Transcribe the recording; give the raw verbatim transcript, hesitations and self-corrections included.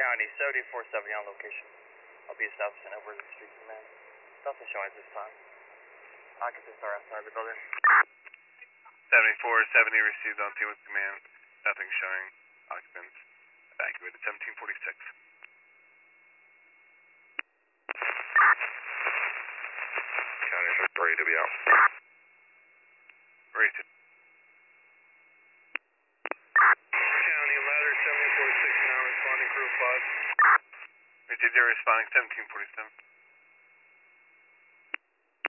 County, seventy-four seventy on location. I'll be establishing over the street command. Nothing showing at this time. Occupants are outside the building. seventy-four seventy received on T with command. Nothing showing. Occupants evacuated seventeen forty-six. County should ready to be out. Ready to. County ladder seventy-four six now responding crew five. Ready to zero responding seventeen forty-seven.